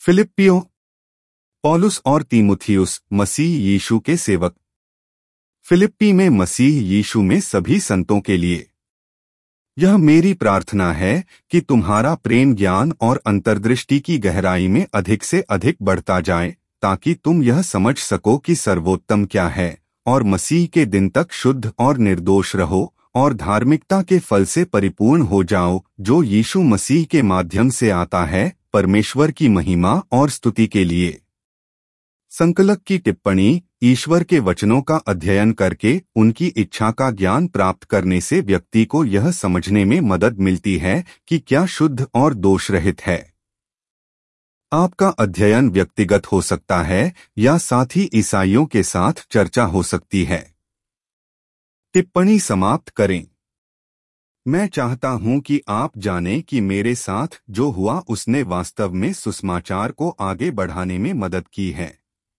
फिलिप्पियों, पौलुस और तीमुथियुस मसीह यीशु के सेवक। फिलिप्पी में मसीह यीशु में सभी संतों के लिए यह मेरी प्रार्थना है कि तुम्हारा प्रेम ज्ञान और अंतर्दृष्टि की गहराई में अधिक से अधिक बढ़ता जाए, ताकि तुम यह समझ सको कि सर्वोत्तम क्या है, और मसीह के दिन तक शुद्ध और निर्दोष रहो और धार्मिकता के फल से परिपूर्ण हो जाओ, जो यीशु मसीह के माध्यम से आता है, परमेश्वर की महिमा और स्तुति के लिए। संकलक की टिप्पणी। ईश्वर के वचनों का अध्ययन करके उनकी इच्छा का ज्ञान प्राप्त करने से व्यक्ति को यह समझने में मदद मिलती है कि क्या शुद्ध और दोषरहित है। आपका अध्ययन व्यक्तिगत हो सकता है या साथी ईसाइयों के साथ चर्चा हो सकती है। टिप्पणी समाप्त करें। मैं चाहता हूं कि आप जानें कि मेरे साथ जो हुआ उसने वास्तव में सुसमाचार को आगे बढ़ाने में मदद की है।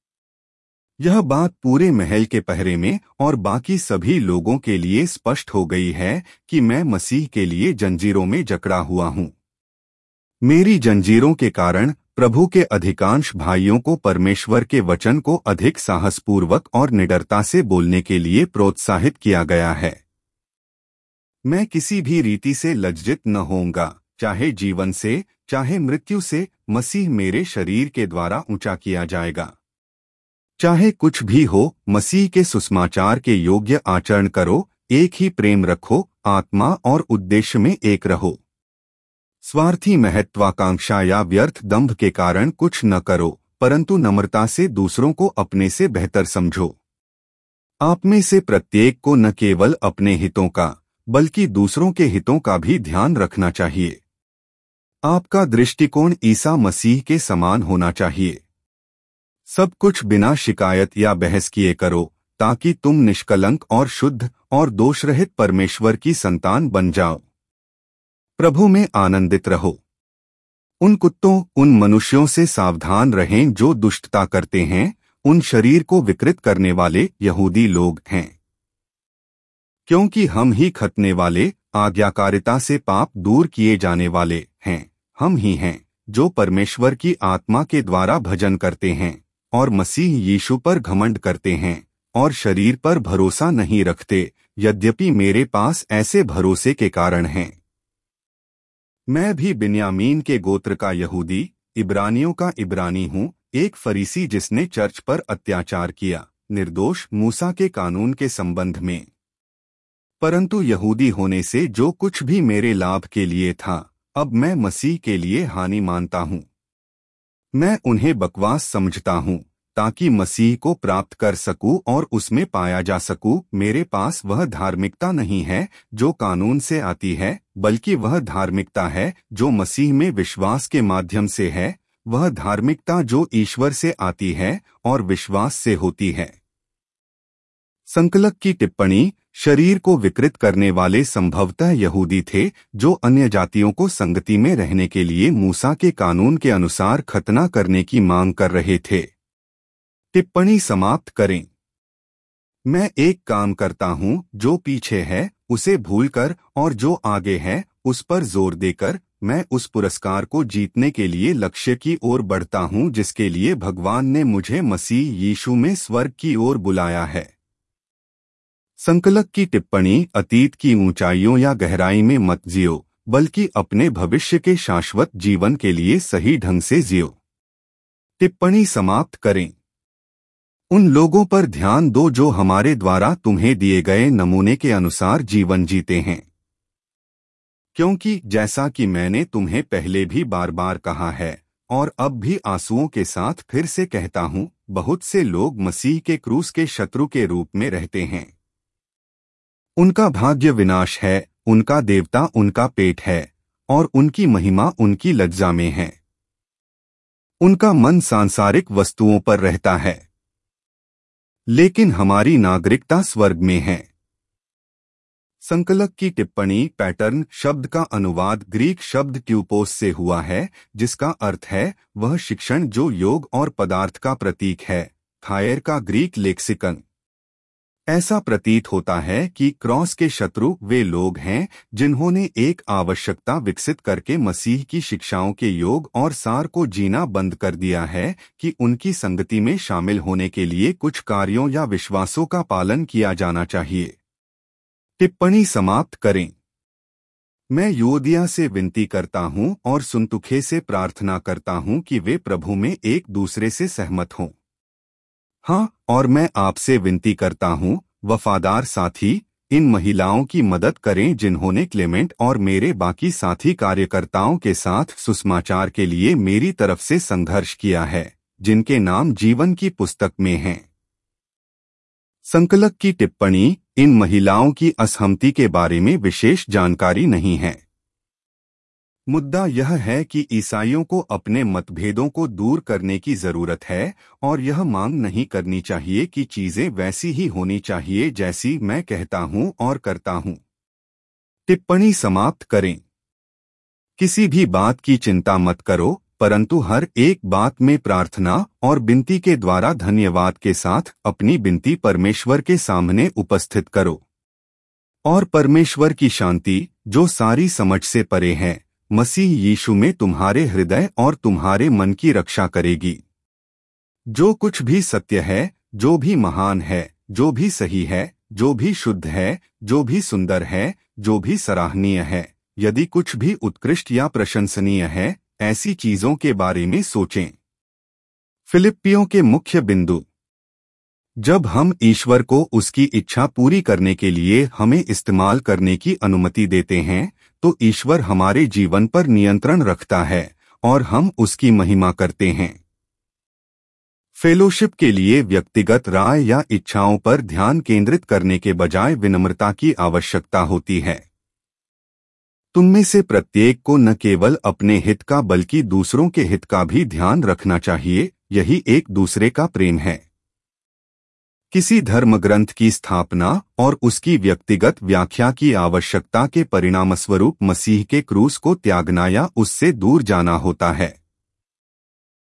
यह बात पूरे महल के पहरे में और बाकी सभी लोगों के लिए स्पष्ट हो गई है कि मैं मसीह के लिए जंजीरों में जकड़ा हुआ हूं। मेरी जंजीरों के कारण प्रभु के अधिकांश भाइयों को परमेश्वर के वचन को अधिक साहसपूर्वक और निडरता से बोलने के लिए प्रोत्साहित किया गया है। मैं किसी भी रीति से लज्जित न होऊंगा, चाहे जीवन से चाहे मृत्यु से मसीह मेरे शरीर के द्वारा ऊंचा किया जाएगा। चाहे कुछ भी हो, मसीह के सुसमाचार के योग्य आचरण करो, एक ही प्रेम रखो, आत्मा और उद्देश्य में एक रहो। स्वार्थी महत्वाकांक्षा या व्यर्थ दंभ के कारण कुछ न करो, परंतु नम्रता से दूसरों को अपने से बेहतर समझो। आप में से प्रत्येक को न केवल अपने हितों का बल्कि दूसरों के हितों का भी ध्यान रखना चाहिए। आपका दृष्टिकोण ईसा मसीह के समान होना चाहिए। सब कुछ बिना शिकायत या बहस किए करो, ताकि तुम निष्कलंक और शुद्ध और दोषरहित परमेश्वर की संतान बन जाओ। प्रभु में आनंदित रहो। उन कुत्तों, उन मनुष्यों से सावधान रहें जो दुष्टता करते हैं, उन शरीर को विकृत करने वाले यहूदी लोग हैं। क्योंकि हम ही खतने वाले, आज्ञाकारिता से पाप दूर किए जाने वाले हैं। हम ही हैं जो परमेश्वर की आत्मा के द्वारा भजन करते हैं और मसीह यीशु पर घमंड करते हैं और शरीर पर भरोसा नहीं रखते, यद्यपि मेरे पास ऐसे भरोसे के कारण हैं। मैं भी बिन्यामीन के गोत्र का यहूदी, इब्रानियों का इब्रानी हूँ, एक फरीसी जिसने चर्च पर अत्याचार किया, निर्दोष मूसा के कानून के संबंध में। परंतु यहूदी होने से जो कुछ भी मेरे लाभ के लिए था, अब मैं मसीह के लिए हानि मानता हूँ। मैं उन्हें बकवास समझता हूँ, ताकि मसीह को प्राप्त कर सकूं और उसमें पाया जा सकूं। मेरे पास वह धार्मिकता नहीं है जो कानून से आती है, बल्कि वह धार्मिकता है जो मसीह में विश्वास के माध्यम से है, वह धार्मिकता जो ईश्वर से आती है और विश्वास से होती है। संकलक की टिप्पणी। शरीर को विकृत करने वाले संभवतः यहूदी थे जो अन्य जातियों को संगति में रहने के लिए मूसा के कानून के अनुसार खतना करने की मांग कर रहे थे। टिप्पणी समाप्त करें। मैं एक काम करता हूँ जो पीछे है उसे भूलकर, और जो आगे है उस पर जोर देकर मैं उस पुरस्कार को जीतने के लिए लक्ष्य की ओर बढ़ता हूँ जिसके लिए भगवान ने मुझे मसीह यीशु में स्वर्ग की ओर बुलाया है। संकलक की टिप्पणी। अतीत की ऊंचाइयों या गहराई में मत जियो, बल्कि अपने भविष्य के शाश्वत जीवन के लिए सही ढंग से जियो। टिप्पणी समाप्त करें। उन लोगों पर ध्यान दो जो हमारे द्वारा तुम्हें दिए गए नमूने के अनुसार जीवन जीते हैं, क्योंकि जैसा कि मैंने तुम्हें पहले भी बार बार कहा है और अब भी आंसुओं के साथ फिर से कहता हूँ, बहुत से लोग मसीह के क्रूस के शत्रु के रूप में रहते हैं। उनका भाग्य विनाश है, उनका देवता उनका पेट है और उनकी महिमा उनकी लज्जा में है। उनका मन सांसारिक वस्तुओं पर रहता है, लेकिन हमारी नागरिकता स्वर्ग में है। संकलक की टिप्पणी। पैटर्न शब्द का अनुवाद ग्रीक शब्द ट्यूपोस से हुआ है, जिसका अर्थ है वह शिक्षण जो योग और पदार्थ का प्रतीक है। खायर का ग्रीक लेक्सिकन। ऐसा प्रतीत होता है कि क्रॉस के शत्रु वे लोग हैं जिन्होंने एक आवश्यकता विकसित करके मसीह की शिक्षाओं के योग और सार को जीना बंद कर दिया है कि उनकी संगति में शामिल होने के लिए कुछ कार्यों या विश्वासों का पालन किया जाना चाहिए। टिप्पणी समाप्त करें। मैं योदिया से विनती करता हूं और सुन्तुखे से प्रार्थना करता हूं कि वे प्रभु में एक दूसरे से सहमत हों। हाँ, और मैं आपसे विनती करता हूं, वफादार साथी, इन महिलाओं की मदद करें जिन्होंने क्लेमेंट और मेरे बाकी साथी कार्यकर्ताओं के साथ सुसमाचार के लिए मेरी तरफ से संघर्ष किया है, जिनके नाम जीवन की पुस्तक में हैं। संकलक की टिप्पणी, इन महिलाओं की असहमति के बारे में विशेष जानकारी नहीं है। मुद्दा यह है कि ईसाइयों को अपने मतभेदों को दूर करने की जरूरत है और यह मांग नहीं करनी चाहिए कि चीजें वैसी ही होनी चाहिए जैसी मैं कहता हूं और करता हूं। टिप्पणी समाप्त करें। किसी भी बात की चिंता मत करो, परंतु हर एक बात में प्रार्थना और विनती के द्वारा धन्यवाद के साथ अपनी विनती परमेश्वर के सामने उपस्थित करो। और परमेश्वर की शांति, जो सारी समझ से परे है, मसीह यीशु में तुम्हारे हृदय और तुम्हारे मन की रक्षा करेगी। जो कुछ भी सत्य है, जो भी महान है, जो भी सही है, जो भी शुद्ध है, जो भी सुंदर है, जो भी सराहनीय है, यदि कुछ भी उत्कृष्ट या प्रशंसनीय है, ऐसी चीजों के बारे में सोचें। फिलिप्पियों के मुख्य बिंदु। जब हम ईश्वर को उसकी इच्छा पूरी करने के लिए हमें इस्तेमाल करने की अनुमति देते हैं, तो ईश्वर हमारे जीवन पर नियंत्रण रखता है और हम उसकी महिमा करते हैं। फेलोशिप के लिए व्यक्तिगत राय या इच्छाओं पर ध्यान केंद्रित करने के बजाय विनम्रता की आवश्यकता होती है। तुममें से प्रत्येक को न केवल अपने हित का बल्कि दूसरों के हित का भी ध्यान रखना चाहिए। यही एक दूसरे का प्रेम है। किसी धर्म ग्रंथ की स्थापना और उसकी व्यक्तिगत व्याख्या की आवश्यकता के परिणामस्वरूप मसीह के क्रूस को त्यागना या उससे दूर जाना होता है।